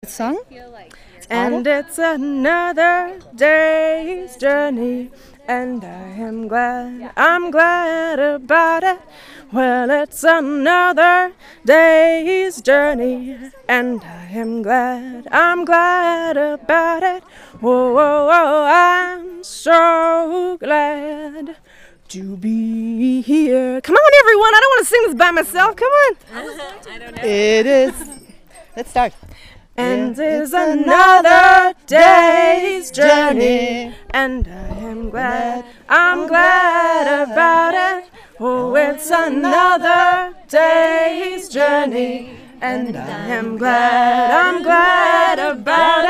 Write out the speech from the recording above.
Song? And it's another day's journey, and I'm glad about it. Well, it's another day's journey, and I'm glad about it. Whoa, whoa, whoa, I'm so glad to be here. Come on, everyone, I don't want to sing this by myself. Come on. It is. Let's start. And it's another day's journey, and I'm glad about it. Oh, it's another day's journey, and I'm glad about